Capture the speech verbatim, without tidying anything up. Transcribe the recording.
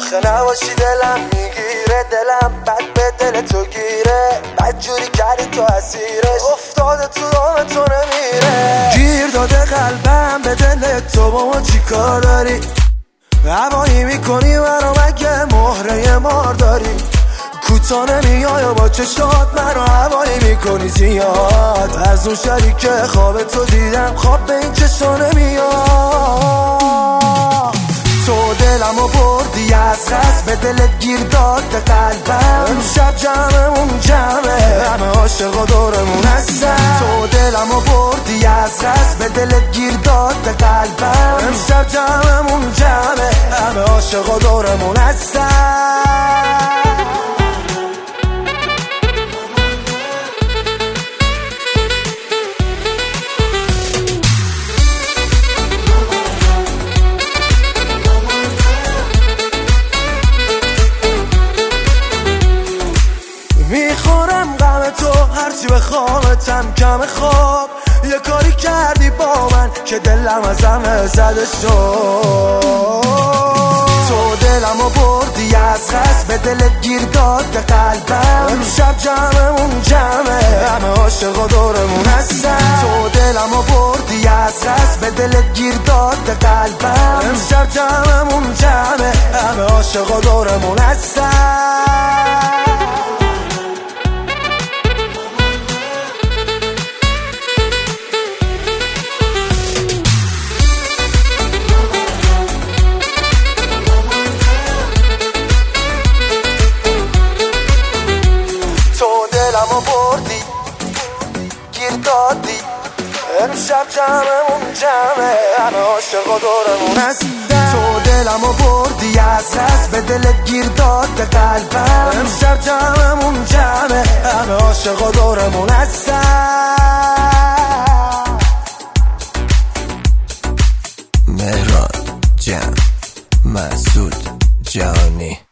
آخه نباشی دلم میگیره، دلم بد به دل تو گیره، بد جوری کردی تو اسیرش، افتاده تو دام تو نمیره. گیر داده قلبم به دل تو، با ما چی کار داری؟ هوایی میکنی برا مگه مهره مار داری؟ کوتا نمیای و با چشات منو هوایی میکنی زیاد، از اون شریک خواب تو دیدم خواب به این چشا نمیاد. تو دلمو بردی از قصد، به دلت گیر داد قلبم، امشب جمعمون جمعه، همه عاشق و دورمون هستن. تو دلمو بردی از قصد، به دلت گیر داد قلبم، امشب جمعمون جمعه، همه عاشق و دورمون هستن. میخورم غم تو هرچی بخوامتم کم خواب، یه کاری کردی با من که دلم از همه زده شد. تو دلمو بردی از قصد، به دلت گیر داد قلبم، امشب جمعمون جمعه، همه عاشق و دورمون هستن. تو دلمو بردی از قصد، به دلت گیر داد قلبم، امشب جمعمون جمعه، همه عاشق و دورمون هستن. دلمو بردی گیر دادی، امشب جمعمون جمعه، همه عاشق و دورمون هستن. تو دلمو بردی از قصد، به دلت گیر داد قلبم، امشب جمعمون جمعه، همه عاشق و دورمون هستن. مهران جمع مسعود جهانی.